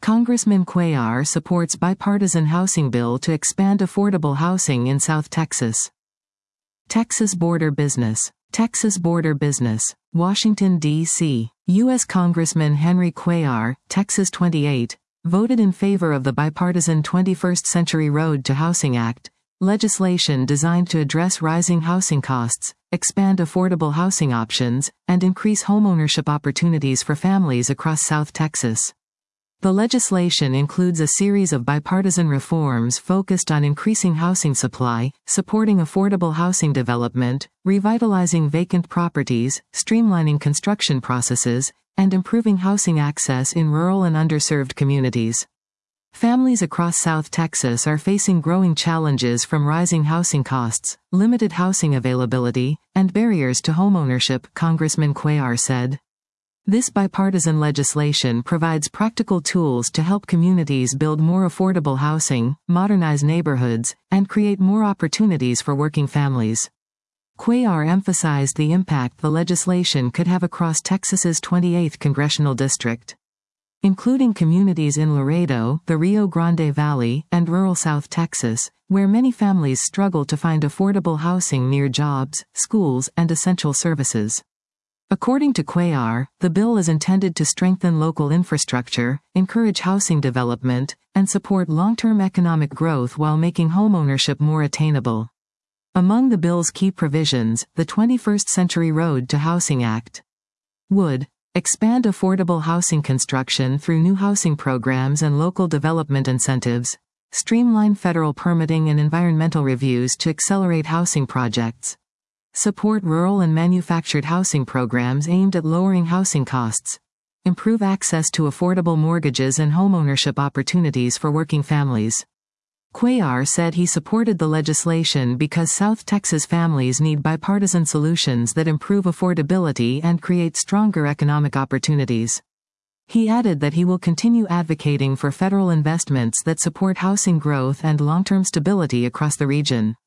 Congressman Cuellar supports bipartisan housing bill to expand affordable housing in South Texas. Texas border business. Texas border business. Washington, D.C. U.S. Congressman Henry Cuellar, Texas 28, voted in favor of the bipartisan 21st Century Road to Housing Act, legislation designed to address rising housing costs, expand affordable housing options, and increase homeownership opportunities for families across South Texas. The legislation includes a series of bipartisan reforms focused on increasing housing supply, supporting affordable housing development, revitalizing vacant properties, streamlining construction processes, and improving housing access in rural and underserved communities. Families across South Texas are facing growing challenges from rising housing costs, limited housing availability, and barriers to homeownership, Congressman Cuellar said. This bipartisan legislation provides practical tools to help communities build more affordable housing, modernize neighborhoods, and create more opportunities for working families. Cuellar emphasized the impact the legislation could have across Texas's 28th congressional district, including communities in Laredo, the Rio Grande Valley, and rural South Texas, where many families struggle to find affordable housing near jobs, schools, and essential services. According to Cuellar, the bill is intended to strengthen local infrastructure, encourage housing development, and support long-term economic growth while making homeownership more attainable. Among the bill's key provisions, the 21st Century Road to Housing Act would expand affordable housing construction through new housing programs and local development incentives, streamline federal permitting and environmental reviews to accelerate housing projects, support rural and manufactured housing programs aimed at lowering housing costs, improve access to affordable mortgages and homeownership opportunities for working families. Cuellar said he supported the legislation because South Texas families need bipartisan solutions that improve affordability and create stronger economic opportunities. He added that he will continue advocating for federal investments that support housing growth and long-term stability across the region.